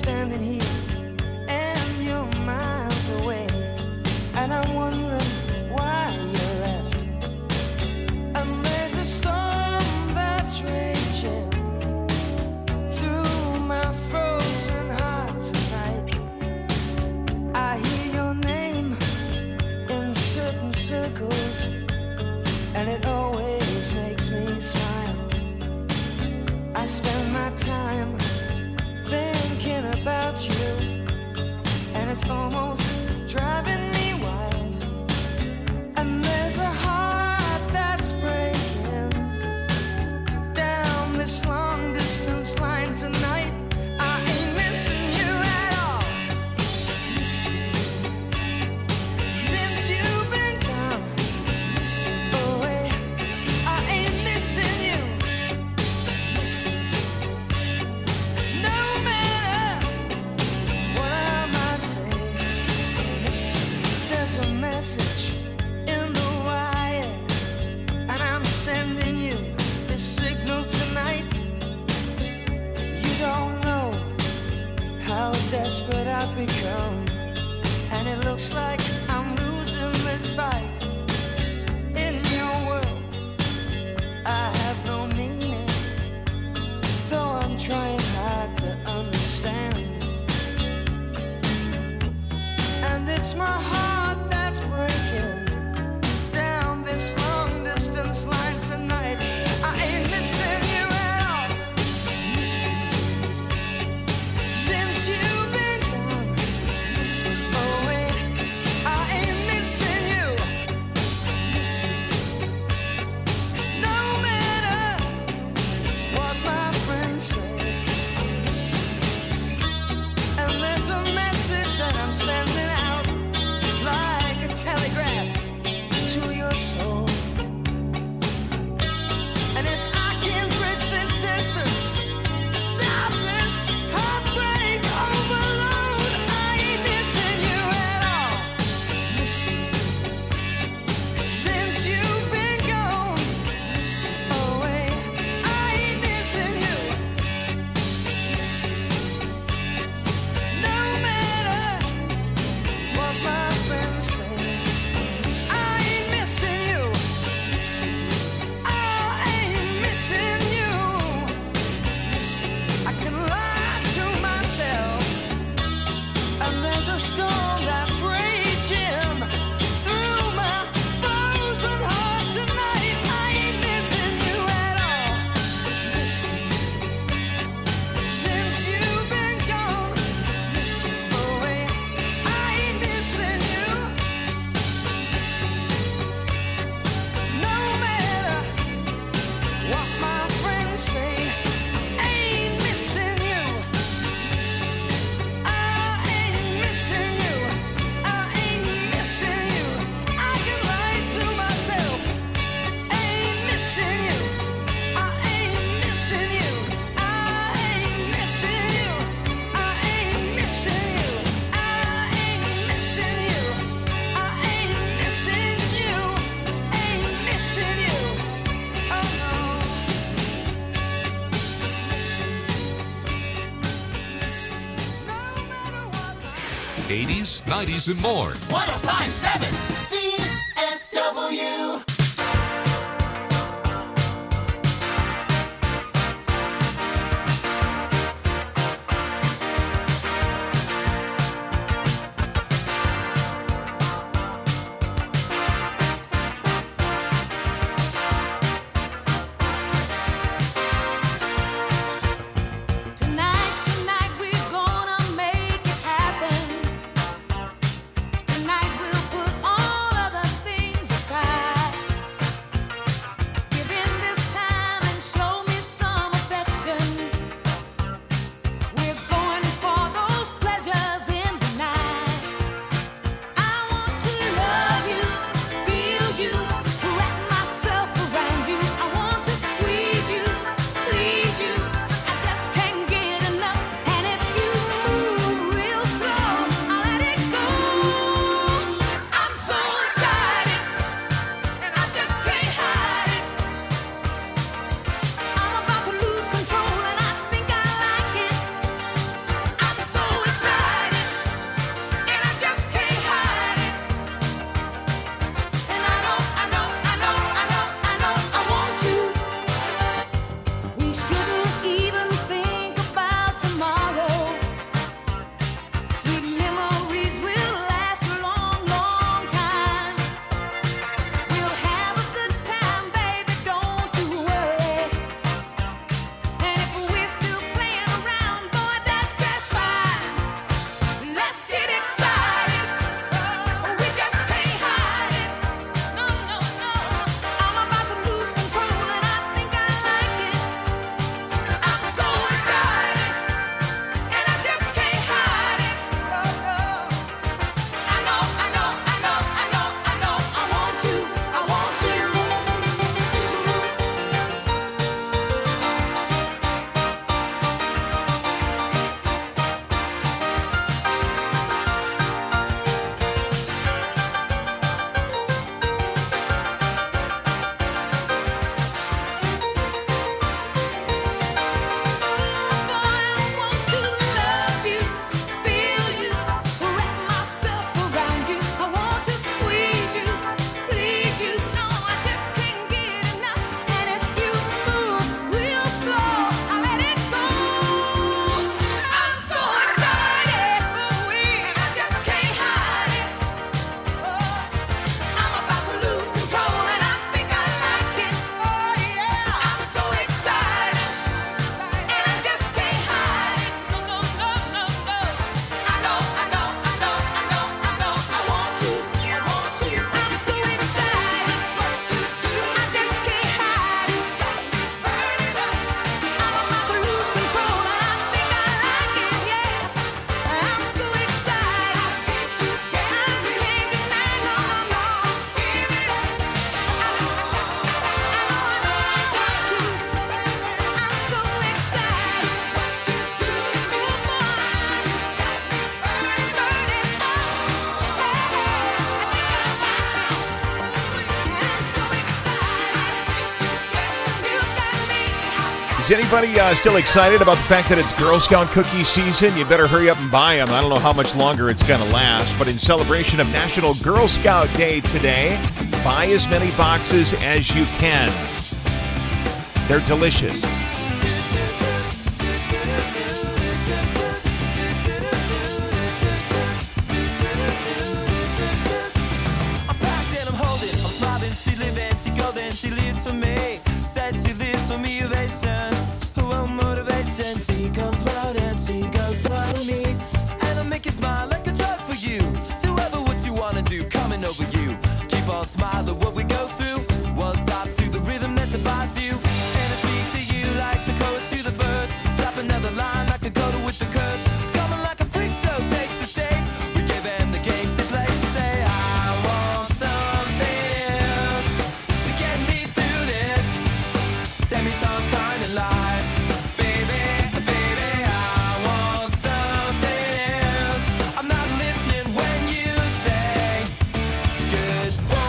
standing here and you're miles away, and I'm wondering why you left. And there's a storm that's raging through my frozen heart tonight. I hear your name in certain circles, and it always makes me smile. I spend my time thinking about you, and it's almost driving me wild. And there's a heart that's breaking down this long distance line tonight. I ain't missing you at all. Since you've been gone away, I ain't missing you. No matter what I might say, there's a message in the wire, and I'm sending you this signal tonight. You don't know how desperate I've become, and it looks like I'm losing this fight. In your world, I have no meaning, though I'm trying hard to understand. And it's my heart that's breaking down this long distance line tonight. I ain't missing you at all. Since you've been gone away, I ain't missing you. No matter what my friends say. And there's a message that I'm sending out like a telegraph to your soul. And if I can bridge this distance, stop this heartbreak overload, I ain't missing you at all. Since you've been gone away, I ain't missing you. No matter what my friends say, I ain't missing you. I ain't missing you. I can lie to myself, and there's a storm that's raging through my frozen heart tonight. I ain't missing you at all. Since you've been gone away, I ain't missing you. No matter what my friends say, I ain't missing you. I ain't missing you. I ain't missing you. I can lie to myself. Ain't missing you. I ain't missing you. I ain't missing you. I ain't missing you. I ain't missing you. I ain't missing you. Ain't missing you. Oh no. 80s, 90s, and more. 1057 CFW. Tonight's the night we're gonna make it happen. Tonight we'll put all other things aside. Is anybody still excited about the fact that it's Girl Scout cookie season? You better hurry up and buy them. I don't know how much longer it's going to last, but in celebration of National Girl Scout Day today, buy as many boxes as you can. They're delicious. She lives for me, says she lives for me, ovation. Who won't motivation? She comes round and she goes for me. And I'll make you smile like a drug for you. Do ever what you wanna do, coming over you. Keep on smiling what we go through. One stop to the rhythm that divides you. And I speak to you like the chorus to the verse. Drop another line like a coda with the curse. Coming like a freak show takes the stage. We give them the game she plays. She say, I want something else to get me through this semi-tongue kind of life. Baby, baby, I want something else. I'm not listening when you say goodbye.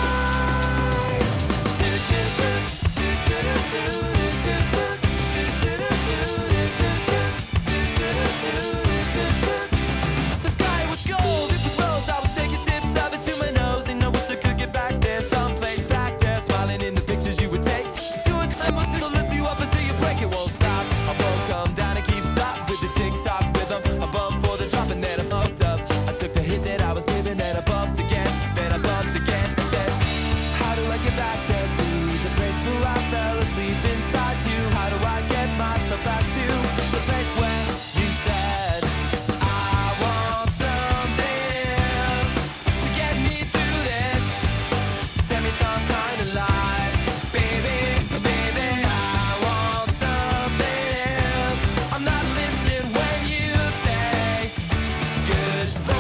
The sky was gold, it was rose. I was taking sips of it to my nose, and I wish I could get back there, someplace back there, smiling in the pictures you would take. To a climb, it'll lift you up until you break. It won't stop. I won't come down and keep stop with the tick-tock rhythm. I bumped for the drop and then I fucked up. I took the hit that I was giving, then I bumped again, then I bumped again. I said, how do I get back there to the place where I fell asleep inside you? How do I get myself back to the place where you said I want something else to get me through this semi-tongue kind of life? Baby, baby, I want something else. I'm not listening when you say goodbye.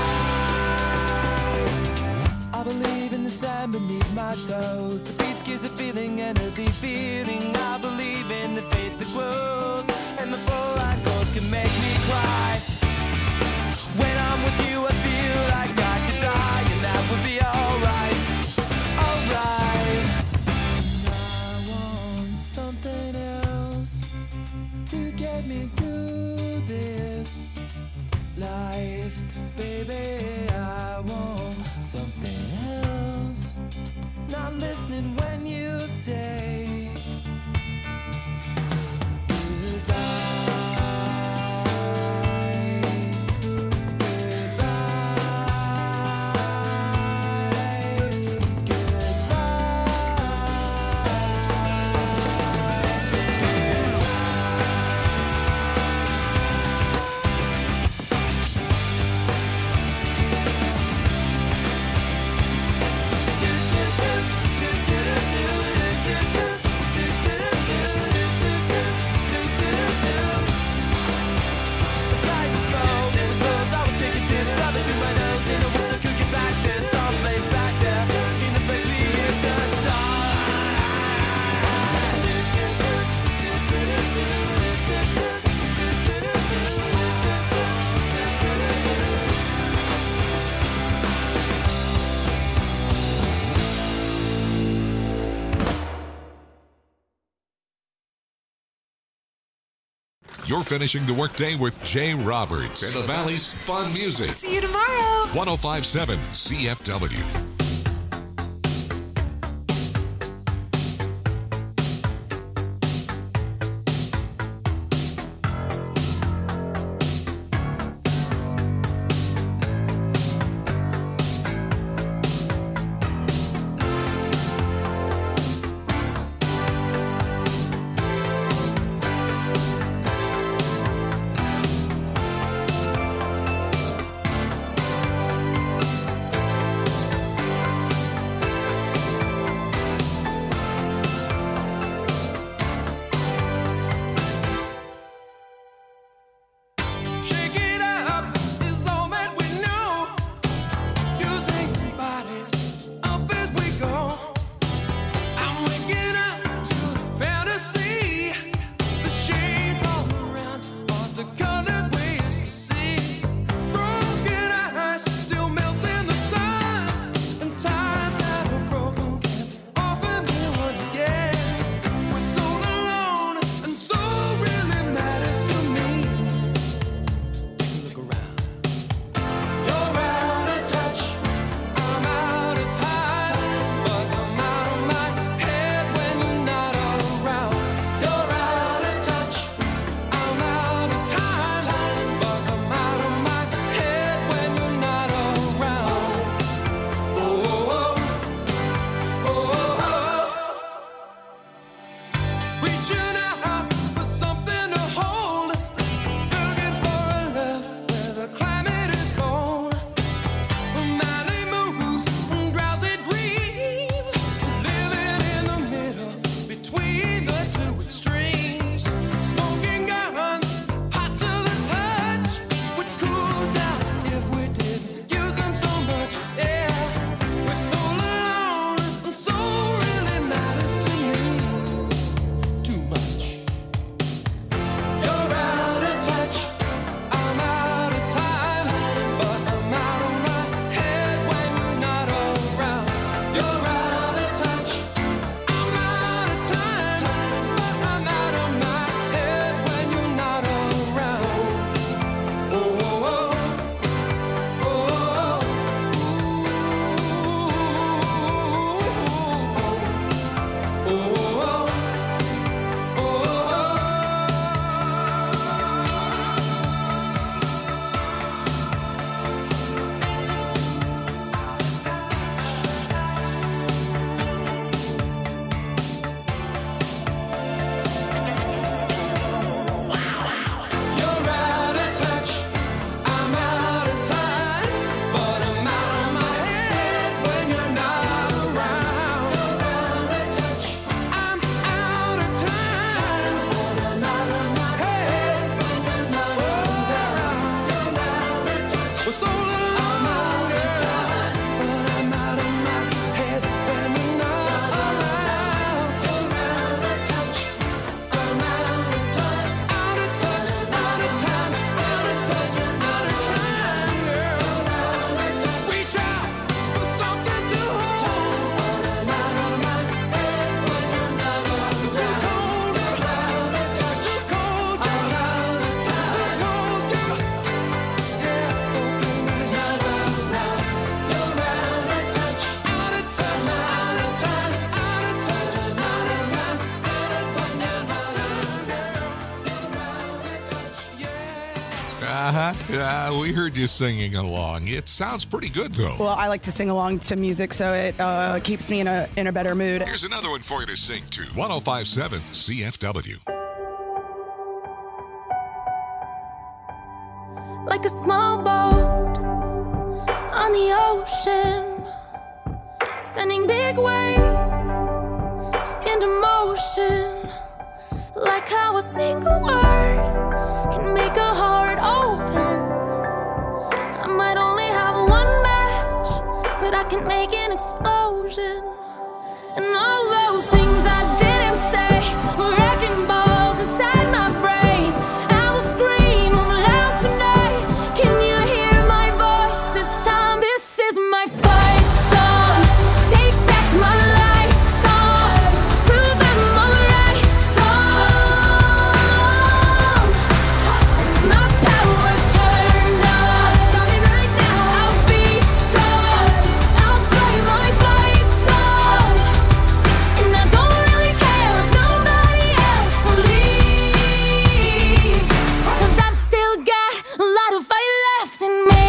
I believe in the sand beneath my toes. The beach gives a feeling, an earthy feeling. I believe in the faith that grows, and the full light chords can make me cry. When I'm with you, I feel like I could die, and that would be alright, alright. I want something else to get me through this life, baby. I want something else. Not listening when you say You're finishing the workday with Jay Roberts and the Valley's fun music. See you tomorrow. 105.7 CFW. was all alone. I'm out of time, but I'm out of my head when you're not around. You're out of touch, I'm out of time. Out of touch, out of time, out of touch, out of time, girl. Reach out for something to hold. I'm out of my head when you're not around. Too cold, I'm out of touch. Too cold, I'm out of time. Too cold, girl. Yeah, open eyes. Not out now. You're out of touch. Out of touch, out of time, out of touch, out of time, out of touch, out of time, girl. You're out of touch, yeah. Yeah, we heard you singing along. It sounds pretty good, though. Well, I like to sing along to music, so it keeps me in a better mood. Here's another one for you to sing to. 105.7 CFW. Like a small boat on the ocean, sending big waves into motion. Like how a single word can make a heart open. I might only have one match, but I can make an explosion. And all those things I didn't say were wrecking balls inside my brain. I will scream loud tonight. Can you hear my voice this time? This is my fight song. Take back my life song. Prove I'm alright song. My power's turned on. Starting right now. I'll be strong. I'll play my fight song. And I don't really care if nobody else believes, 'cause I've still got a lot of fight left in me.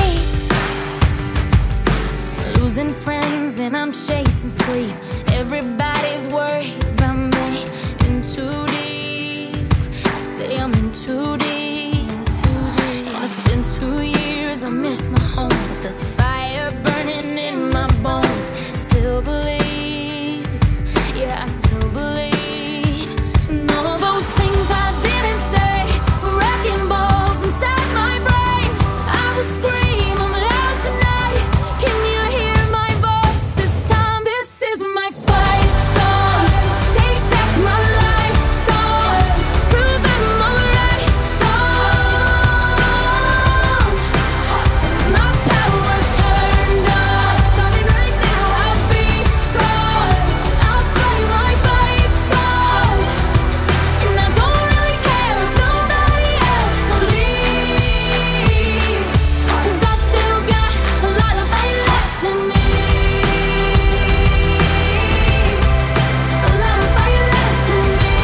Losing friends and I'm chasing sleep. Everybody's worried about me. In too deep. Say I'm in too deep. And it's been 2 years, I miss my home, but there's a fire burning in my bones. Still believe, yeah, I still believe. And all those things I didn't say were wrecking balls inside my brain. I will scream loud tonight. Can you hear my voice this time? This is my fight song. Take back my life song. Prove I'm alright song. My power's turned on. Starting right now. I'll be strong. I'll play my fight song. And I don't really care if nobody else believes, 'cause I've still got a lot of fight left in me. A lot of fight left in me.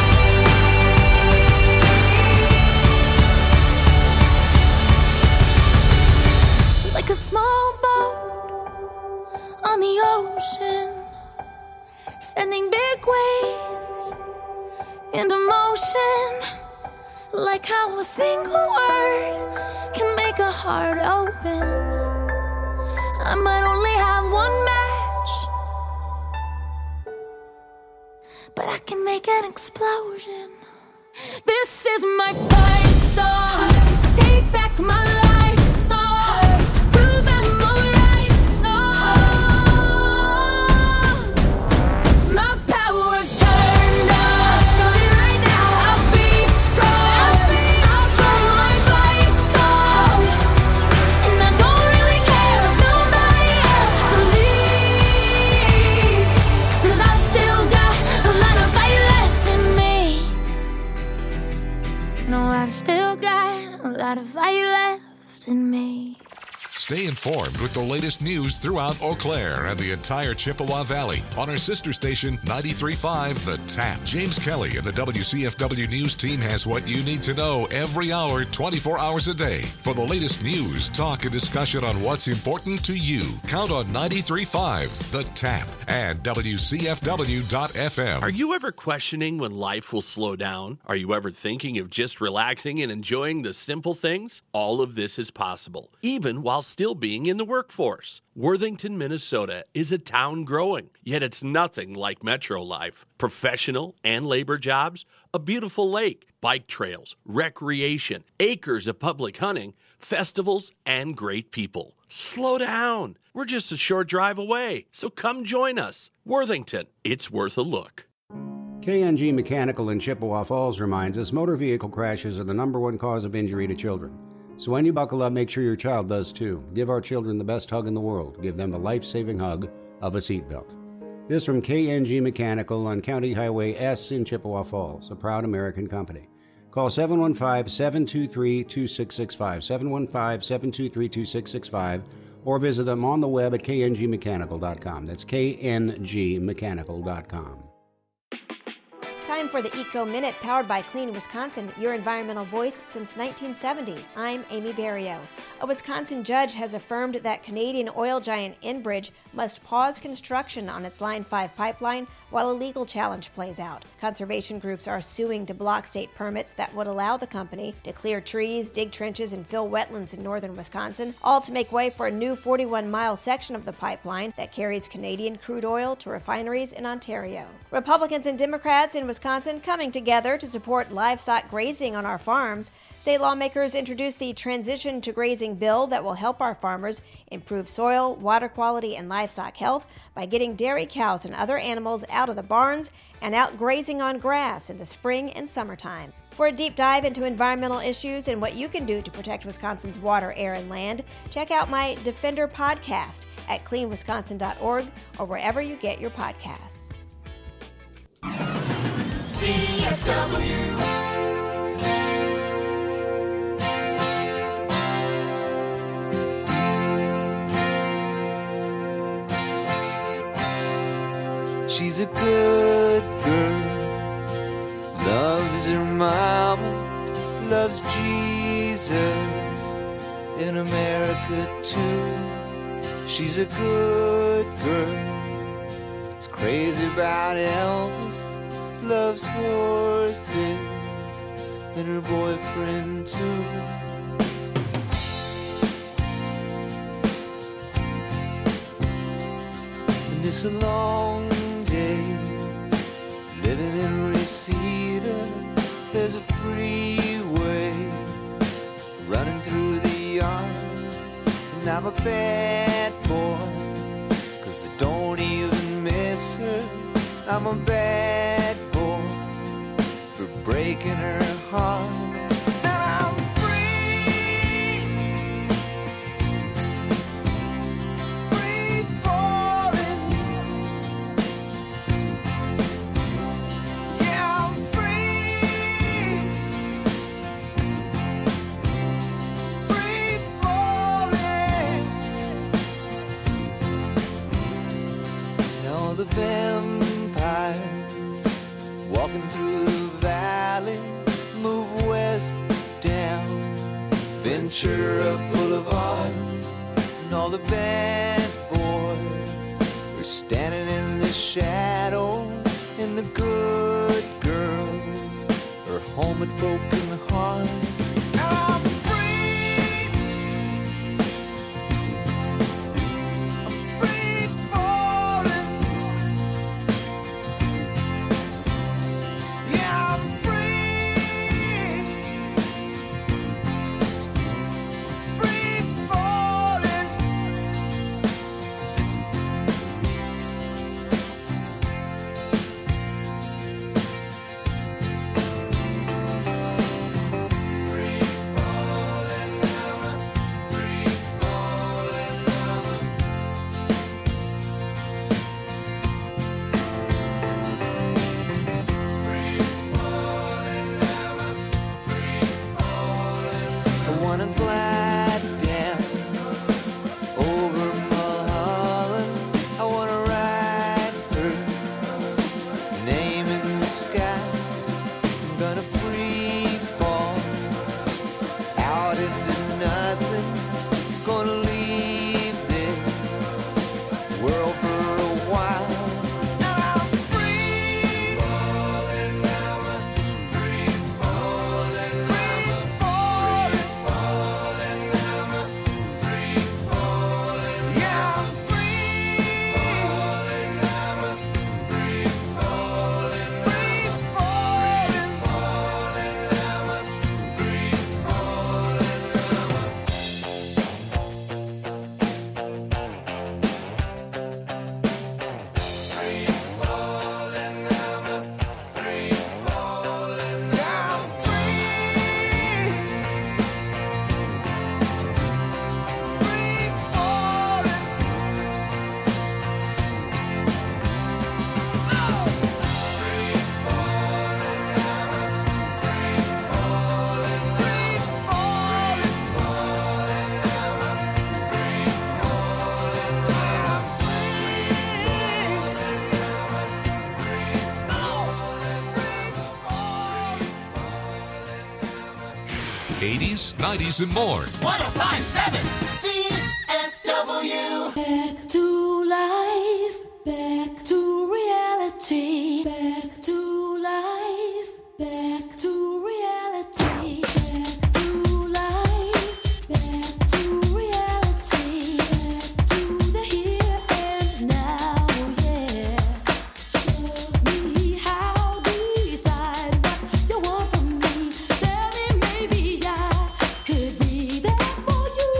Like a small boat on the ocean, sending big waves into motion. Like how a single word can make a heart open. I might only have one match, but I can make an explosion. This is my fight song. Take back my life song. Prove I'm alright song. My power's turned on. Starting right now. I'll be strong. I'll play my fight song. And I don't really care if nobody else believes, 'cause I've still got a lot of fight left in me. No, I've still got a lot of fight left in me. Stay informed with the latest news throughout Eau Claire and the entire Chippewa Valley on our sister station 93.5 The Tap. James Kelly and the WCFW News team has what you need to know every hour, 24 hours a day. For the latest news, talk, and discussion on what's important to you, count on 93.5 The Tap and WCFW.FM. Are you ever questioning when life will slow down? Are you ever thinking of just relaxing and enjoying the simple things? All of this is possible, even while still being in the workforce. Worthington, Minnesota is a town growing, yet it's nothing like metro life. Professional and labor jobs, a beautiful lake, bike trails, recreation, acres of public hunting, festivals, and great people. Slow down. We're just a short drive away, so come join us. Worthington, it's worth a look. KNG Mechanical in Chippewa Falls reminds us motor vehicle crashes are the #1 cause of injury to children. So when you buckle up, make sure your child does too. Give our children the best hug in the world. Give them the life-saving hug of a seatbelt. This from KNG Mechanical on County Highway S in Chippewa Falls, a proud American company. Call 715-723-2665, 715-723-2665, or visit them on the web at kngmechanical.com. That's kngmechanical.com. Time for the Eco Minute, powered by Clean Wisconsin, your environmental voice since 1970. I'm Amy Barrio. A Wisconsin judge has affirmed that Canadian oil giant Enbridge must pause construction on its Line 5 pipeline while a legal challenge plays out. Conservation groups are suing to block state permits that would allow the company to clear trees, dig trenches, and fill wetlands in northern Wisconsin, all to make way for a new 41-mile section of the pipeline that carries Canadian crude oil to refineries in Ontario. Republicans and Democrats in Wisconsin coming together to support livestock grazing on our farms. State lawmakers introduced the Transition to Grazing bill that will help our farmers improve soil, water quality, and livestock health by getting dairy cows and other animals out of the barns and out grazing on grass in the spring and summertime. For a deep dive into environmental issues and what you can do to protect Wisconsin's water, air, and land, check out my Defender podcast at cleanwisconsin.org or wherever you get your podcasts. CFW. She's a good girl, loves her mama, loves Jesus, in America too. She's a good girl, is crazy about Elvis, loves horses, and her boyfriend too. And it's a long day living in Reseda. There's a freeway running through the yard, and I'm a bad boy, 'cause I don't even miss her. I'm a bad boy for breaking her heart. And I'm free, free falling. Yeah, I'm free, free falling. Now the vampires walking through the valley move west down Ventura Boulevard, and all the bad boys are standing in the shadows, and the good girls are home with broken hearts. I'm free, I'm free falling. Yeah, I'm free, free 80s, 90s, and more. 105.7 CFW. Back to life, back to reality, back to life, back to reality, back to life, back to reality, back to the here and now, yeah. Show me how, decide what you want from me. Tell me maybe I could be there for you.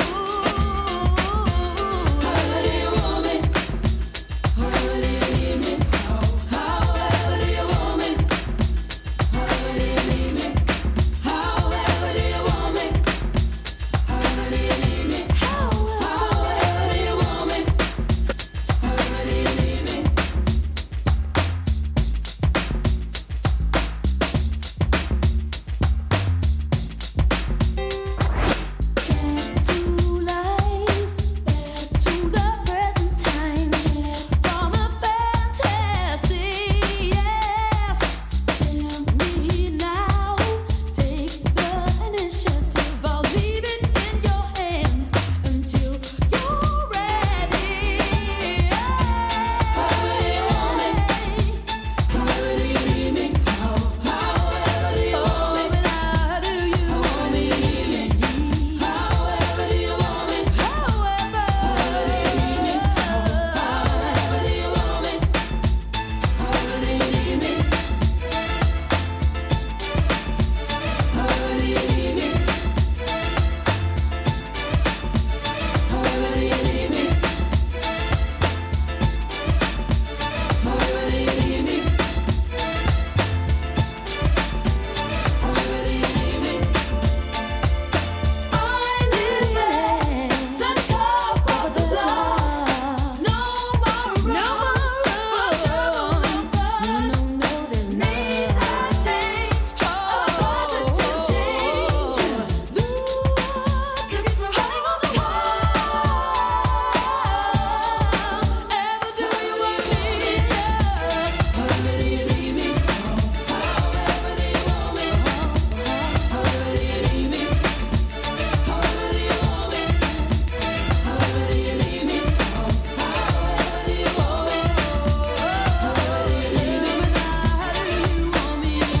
However do you want me? However do you need me? However do you want me? However do you need me? However do you want me? However do you need me? However do you want me? However do you need me? Back to life, back to the present time, from a fantasy, yes. Tell me now, take the initiative. I'll leave it in your hands until you're ready. However do you want me? However do you need me? However do you want me? How do you want me? However do you want me? However do you need me? However do you want me? However do you need me? However do you need me? However do you need me? However do you need me? However do you need me? I live at the top of the block. No more room for trouble and fuss. No, there's need a change, a positive change. Look at me from high on the wall. Ever do you want me? Yes. However do you need me? However do you want me? However do you need me? However do you want me? However do you need me? However do you want me? However do you need me? How do you want me to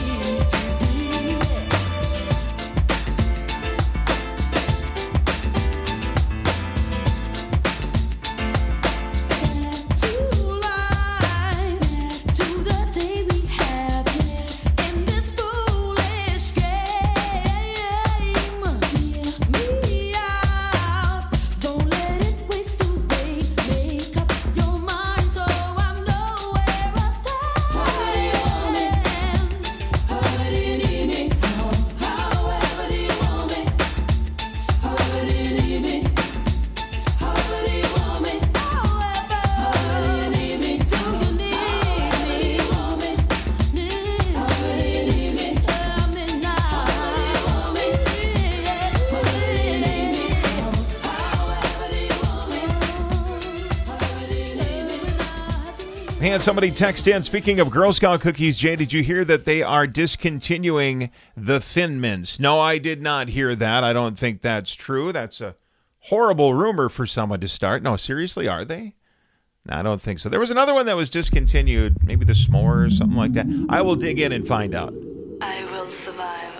Back to life, back to the day we had in this foolish game. Hear me out, don't let it waste away. Make up your mind so I know where I stand. However do you want me? However do you need me? However do you want me? However do you need me? However do you want me? However do you need me? Do you need me? However do you want me? However do you need me? Tell me now. However do you want me? However do you need me? However do you want me? However do you need me? Hey, had somebody text in. Speaking of Girl Scout cookies, Jay, did you hear that they are discontinuing the Thin Mints? No, I did not hear that. I don't think that's true. That's a horrible rumor for someone to start. No, seriously, are they? No, I don't think so. There was another one that was discontinued, maybe the s'more or something like that. I will dig in and find out. I will survive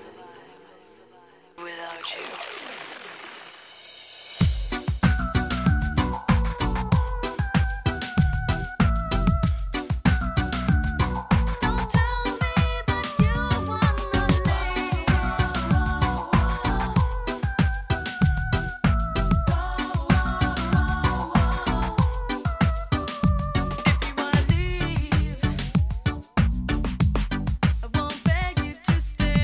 without you. Don't tell me that you wanna leave. If you wanna leave, I won't beg you to stay.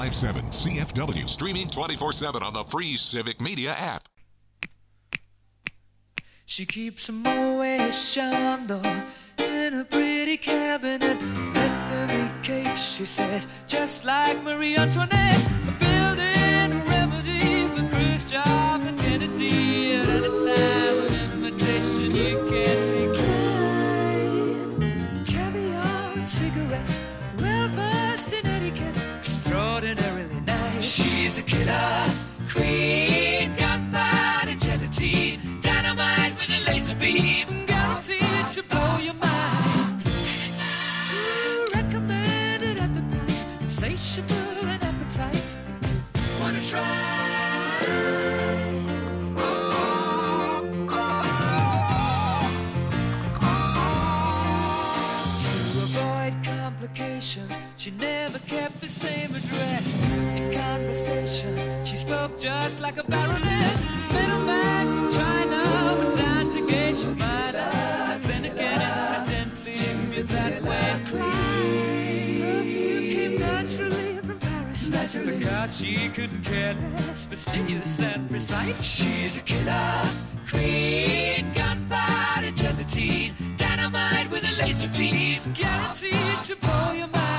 1057 CFW. Streaming 24/7 on the free Civic Media app. She keeps a Moet Chandon in a pretty cabinet. Let them eat cake, she says, just like Marie Antoinette. Building a remedy for Khrushchev and Kennedy. At any time, an invitation you can't decline. Caviar and cigarettes, well-versed in etiquette, extraordinarily nice. She's a killer queen, gunpowder gelatine, dynamite with a laser beam, guaranteed to blow your mind. Recommended at the price, insatiable and appetite. Wanna try? To avoid complications, she never kept the same address. In conversation, she spoke just like a baroness. Middleman from China went down to gauge your mind. Then again, incidentally, me that way clean. Perfume came naturally from Paris, because she couldn't care less, fastidious and precise. She's a killer queen, gunpowder gelatine, dynamite with a laser beam, guaranteed to blow your mind.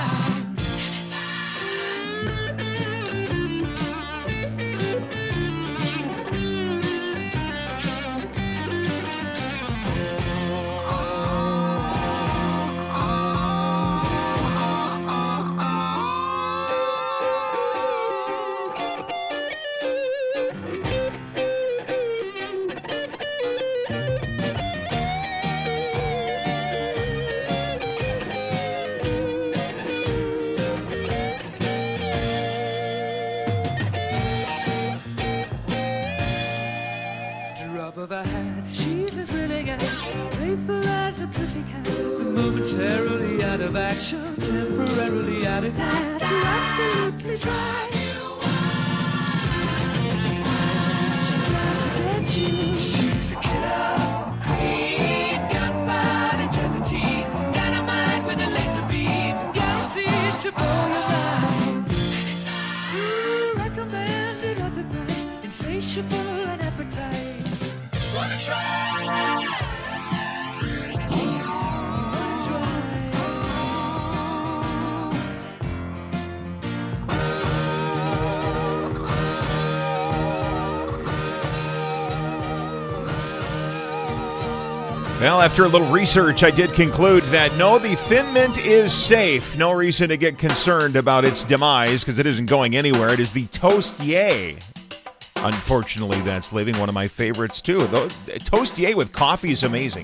Of a hat, she's as willing as playful as a pussycat, but momentarily out of action, temporarily out of gas. You're absolutely right. She's out to get you. She's a killer queen, gunpowder gelatine, dynamite with a laser beam, guaranteed to blow your mind. Recommended at the price, insatiable and appetite. Wanna try? Well, after a little research, I did conclude that no, the Thin Mint is safe. No reason to get concerned about its demise because it isn't going anywhere. It is the Toastier. Unfortunately, that's leaving one of my favorites, too. Toastier with coffee is amazing.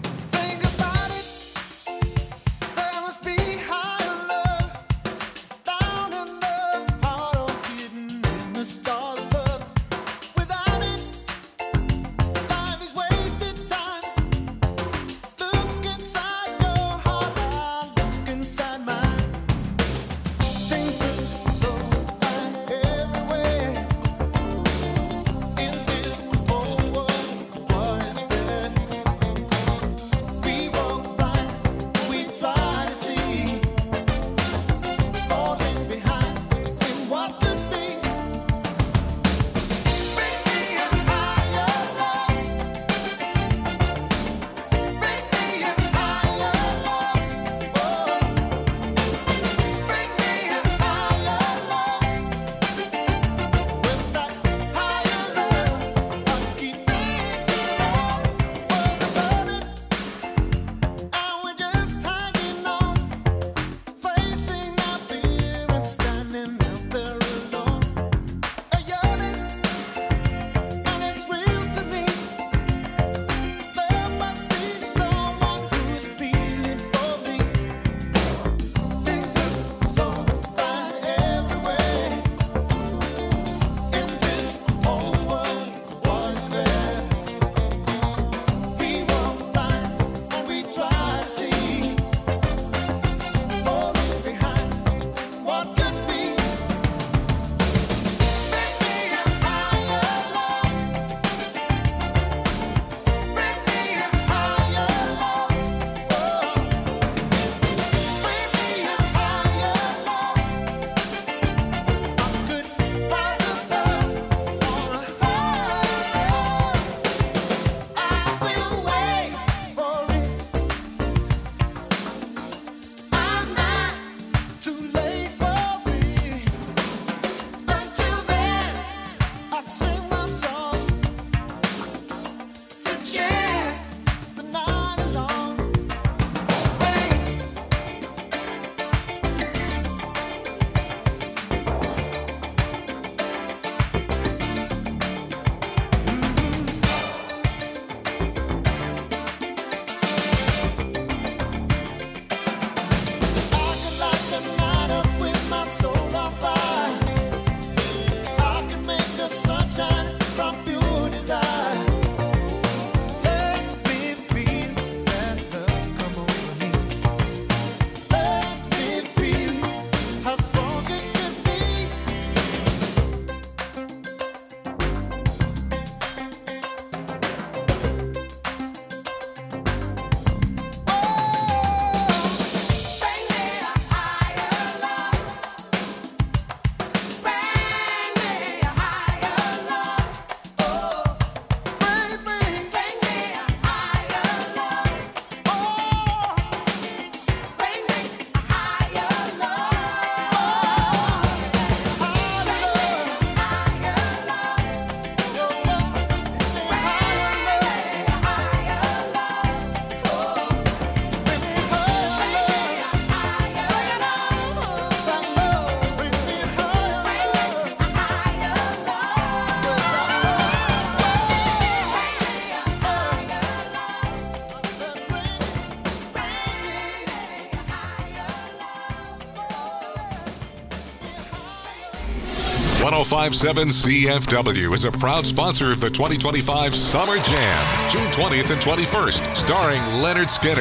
1057 CFW is a proud sponsor of the 2025 Summer Jam, June 20th and 21st, starring Leonard Skinner,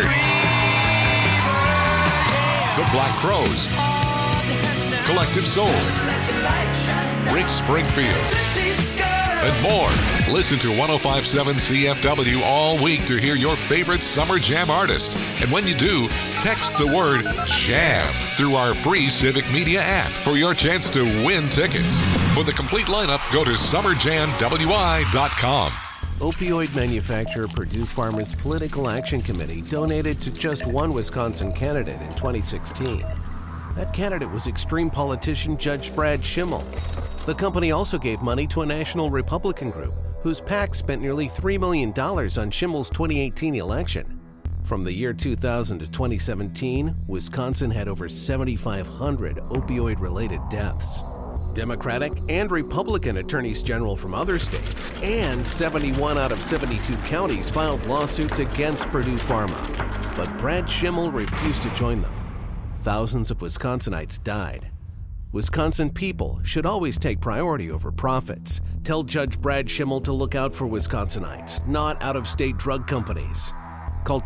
The Black Crowes, Collective Soul, Rick Springfield, and more. Listen to 1057 CFW all week to hear your favorite Summer Jam artists. And when you do, text the word JAM through our free Civic Media app for your chance to win tickets. For the complete lineup, go to summerjamwi.com. Opioid manufacturer Purdue Pharma's Political Action Committee donated to just one Wisconsin candidate in 2016. That candidate was extreme politician Judge Brad Schimmel. The company also gave money to a national Republican group whose PAC spent nearly $3 million on Schimmel's 2018 election. From the year 2000 to 2017, Wisconsin had over 7,500 opioid-related deaths. Democratic and Republican attorneys general from other states and 71 out of 72 counties filed lawsuits against Purdue Pharma. But Brad Schimmel refused to join them. Thousands of Wisconsinites died. Wisconsin people should always take priority over profits. Tell Judge Brad Schimmel to look out for Wisconsinites, not out-of-state drug companies. Call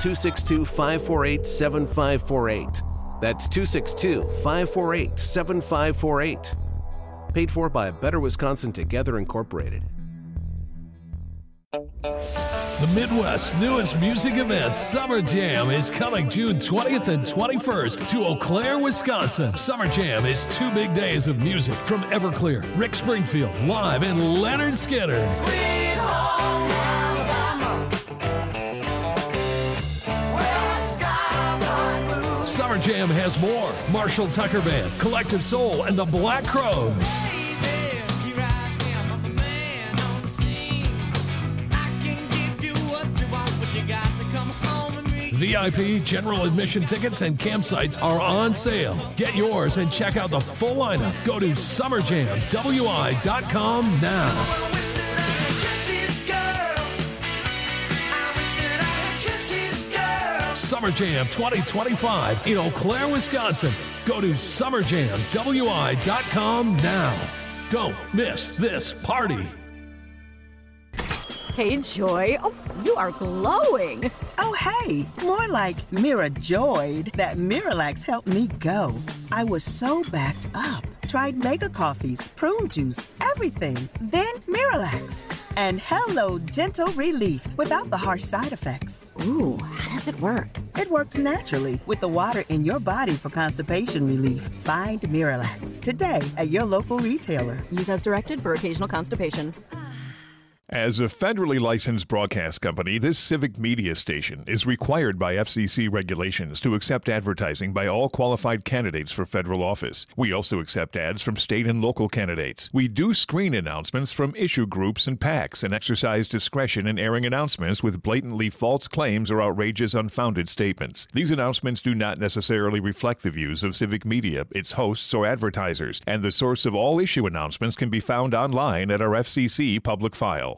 262-548-7548. That's 262-548-7548. Paid for by Better Wisconsin Together Incorporated. The Midwest's newest music event, Summer Jam, is coming June 20th and 21st to Eau Claire, Wisconsin. Summer Jam is 2 big days of music from Everclear, Rick Springfield, live, and Leonard Skinner. Sweet home Alabama, where the skies are blue. Summer Jam has more. Marshall Tucker Band, Collective Soul, and the Black Crowes. VIP, general admission tickets, and campsites are on sale. Get yours and check out the full lineup. Go to summerjamwi.com now. Summer Jam 2025 in Eau Claire, Wisconsin. Go to summerjamwi.com now. Don't miss this party. Hey, Joy. Oh, you are glowing. Oh, hey. More like Mirajoyed. That Miralax helped me go. I was so backed up. Tried mega coffees, prune juice, everything. Then Miralax. And hello, gentle relief without the harsh side effects. Ooh, how does it work? It works naturally with the water in your body for constipation relief. Find Miralax today at your local retailer. Use as directed for occasional constipation. As a federally licensed broadcast company, this civic media station is required by FCC regulations to accept advertising by all qualified candidates for federal office. We also accept ads from state and local candidates. We do screen announcements from issue groups and PACs and exercise discretion in airing announcements with blatantly false claims or outrageous, unfounded statements. These announcements do not necessarily reflect the views of civic media, its hosts, or advertisers, and the source of all issue announcements can be found online at our FCC public file.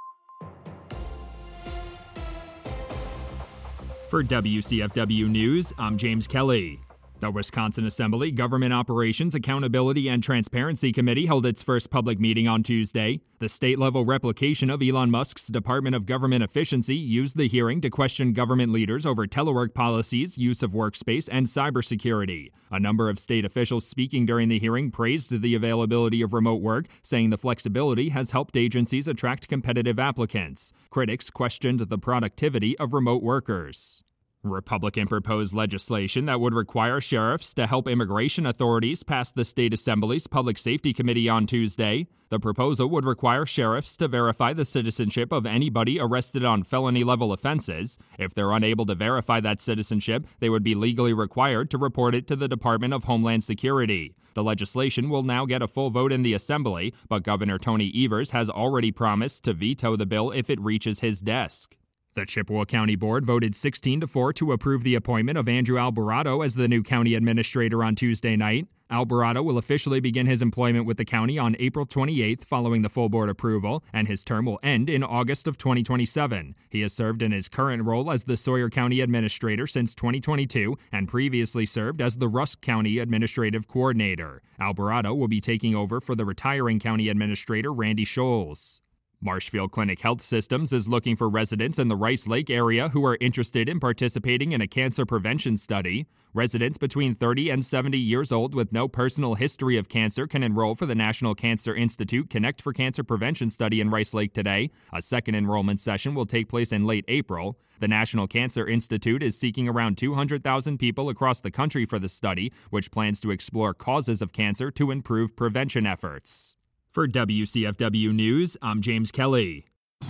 For WCFW News, I'm James Kelly. The Wisconsin Assembly Government Operations Accountability and Transparency Committee held its first public meeting on Tuesday. The state-level replication of Elon Musk's Department of Government Efficiency used the hearing to question government leaders over telework policies, use of workspace, and cybersecurity. A number of state officials speaking during the hearing praised the availability of remote work, saying the flexibility has helped agencies attract competitive applicants. Critics questioned the productivity of remote workers. Republican proposed legislation that would require sheriffs to help immigration authorities pass the state assembly's Public Safety Committee on Tuesday. The proposal would require sheriffs to verify the citizenship of anybody arrested on felony-level offenses. If they're unable to verify that citizenship, they would be legally required to report it to the Department of Homeland Security. The legislation will now get a full vote in the Assembly, but Governor Tony Evers has already promised to veto the bill if it reaches his desk. The Chippewa County Board voted 16-4 to approve the appointment of Andrew Alvarado as the new county administrator on Tuesday night. Alvarado will officially begin his employment with the county on April 28th following the full board approval, and his term will end in August of 2027. He has served in his current role as the Sawyer County Administrator since 2022 and previously served as the Rusk County Administrative Coordinator. Alvarado will be taking over for the retiring County Administrator Randy Scholes. Marshfield Clinic Health Systems is looking for residents in the Rice Lake area who are interested in participating in a cancer prevention study. Residents between 30 and 70 years old with no personal history of cancer can enroll for the National Cancer Institute Connect for Cancer Prevention study in Rice Lake today. A second enrollment session will take place in late April. The National Cancer Institute is seeking around 200,000 people across the country for the study, which plans to explore causes of cancer to improve prevention efforts. For WCFW News, I'm James Kelly.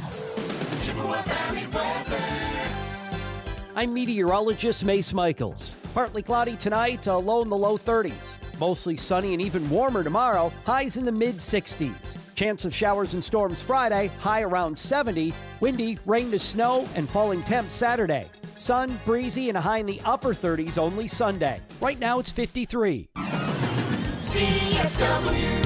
I'm meteorologist Mace Michaels. Partly cloudy tonight, low in the low 30s. Mostly sunny and even warmer tomorrow, highs in the mid-60s. Chance of showers and storms Friday, high around 70. Windy, rain to snow, and falling temps Saturday. Sun, breezy, and a high in the upper 30s only Sunday. Right now it's 53. CFW.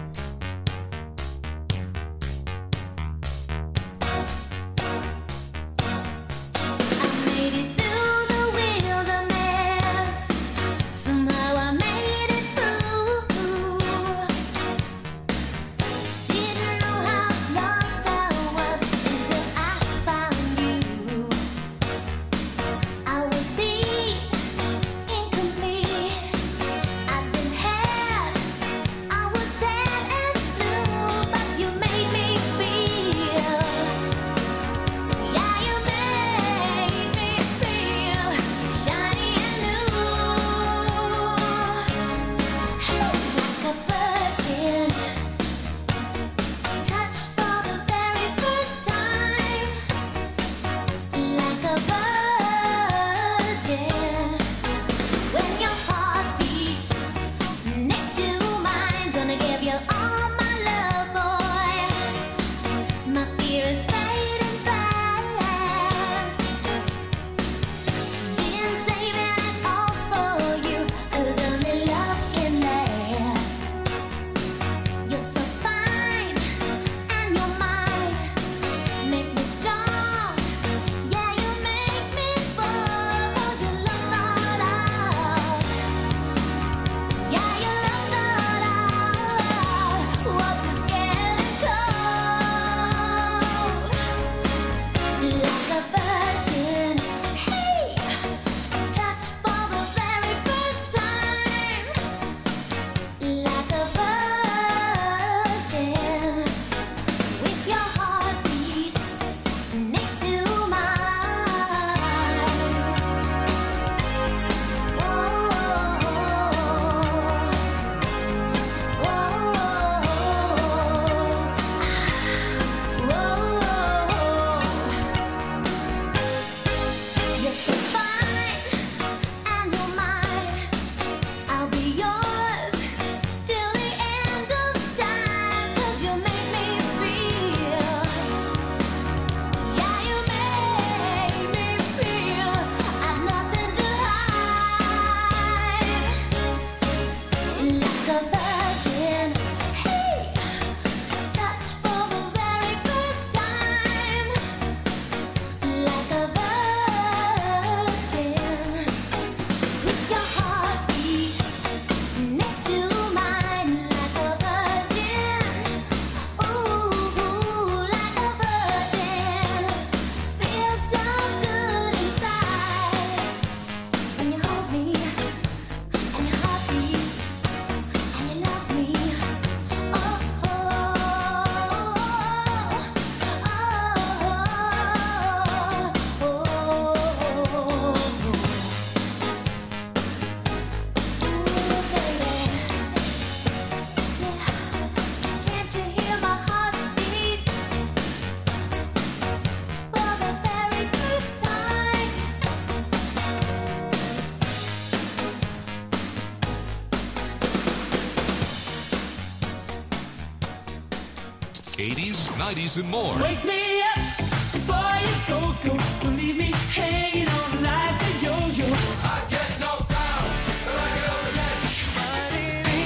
'80s, '90s, and more. Wake me up before you go. Don't leave me hanging on like a yo-yo. I get knocked down, but I get up again.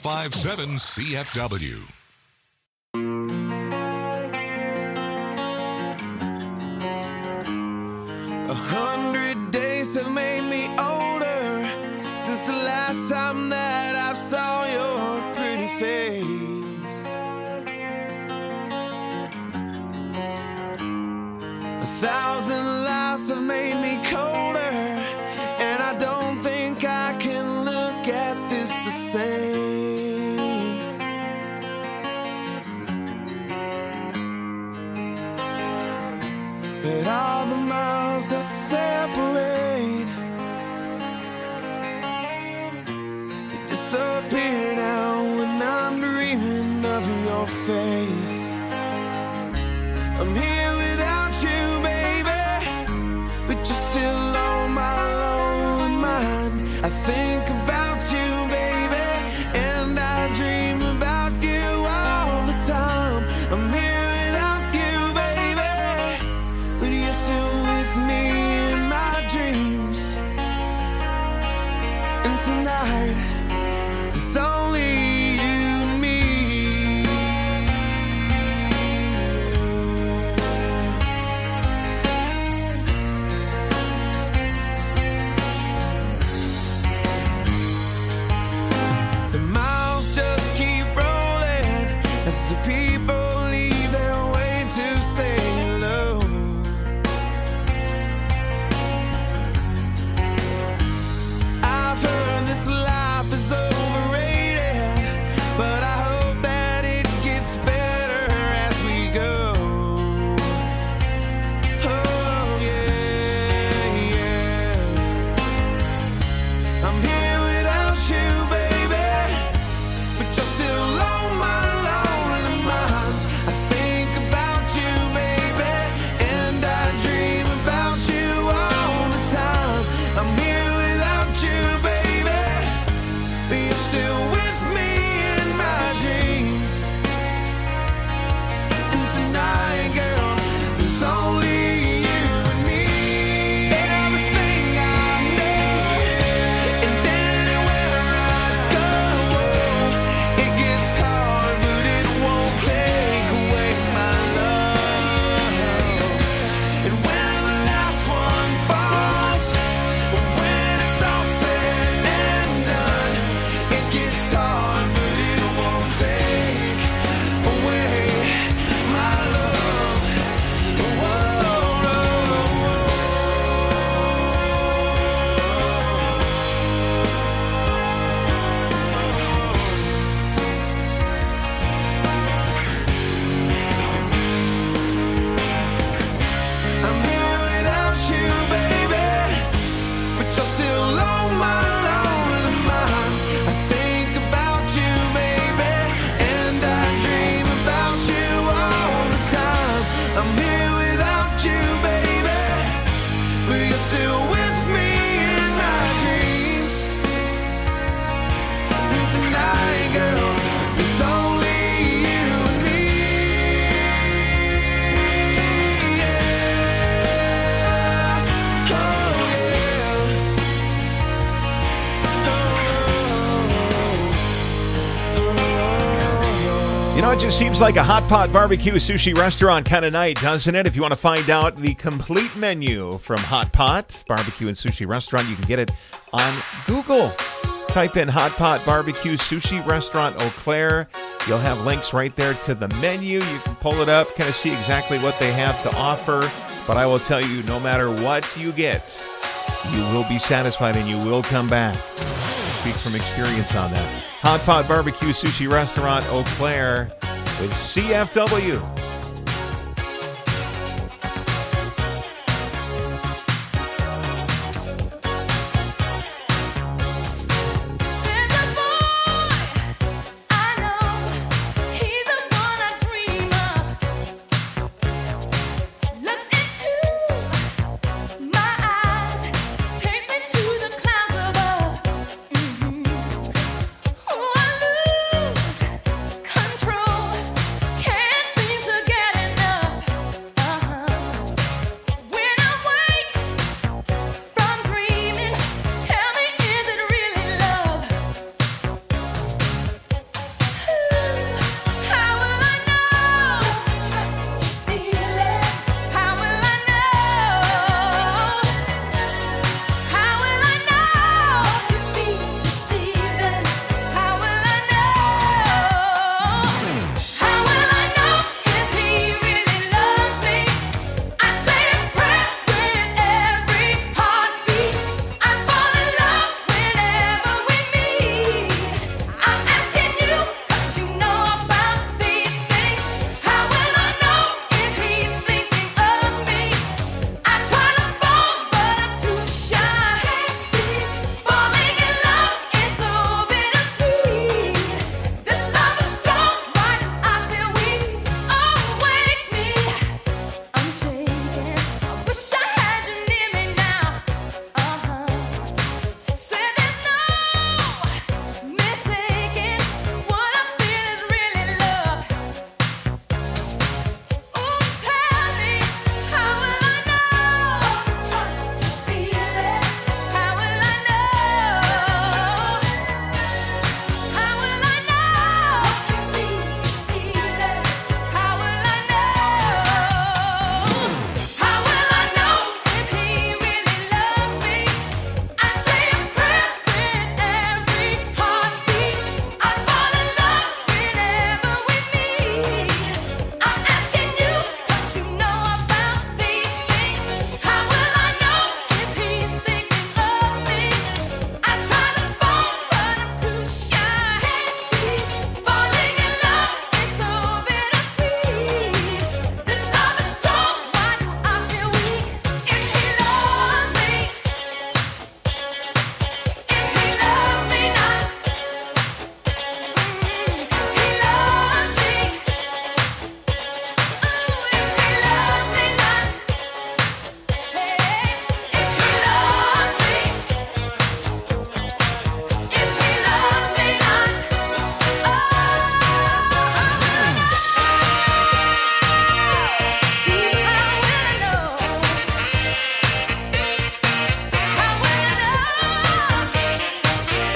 1057 CFW. 100 days have made me older since the last time that I saw your pretty face. 1,000 lives have made me colder, and I don't think I can look at this the same. But all the miles that separate, they disappear now when I'm dreaming of your face. I'm here without you, baby, but you're still on my lonely mind. I think about you, baby, and I dream about you all the time. I'm here without you, baby, but you're still with me in my dreams. And tonight, it's only you and me. The miles just keep rolling as the people leave their way to say hello. I've heard this life is overrated, but I hope that it gets better as we go. Oh yeah, yeah. I'm here without you, baby, but you're still on my lonely mind. I think about you, baby, and I dream about you all the time. I'm here without you, baby, but you're still with me in my dreams. And tonight, girl, there's only you and me. Everything I know, and anywhere I go, it gets hard, but it won't take away my love. And when the last one falls, when it's all said and done, it gets hard, but it won't take away my love. I'm here without you, baby, but you're still on my lonely mind. I think about you, baby, and I dream about you all the time. I'm here without you, baby, but you're still with me in my dreams. And tonight, girl, it's only you and me. You know, it just seems like a hot pot barbecue sushi restaurant kind of night, doesn't it? If you want to find out the complete menu from Hot Pot Barbecue and Sushi Restaurant, you can get it on Google. Type in Hot Pot Barbecue Sushi Restaurant Eau Claire. You'll have links right there to the menu. You can pull it up, kind of see exactly what they have to offer. But I will tell you, no matter what you get, you will be satisfied and you will come back. Speak from experience on that. Hot Pot Barbecue Sushi Restaurant Eau Claire with CFW.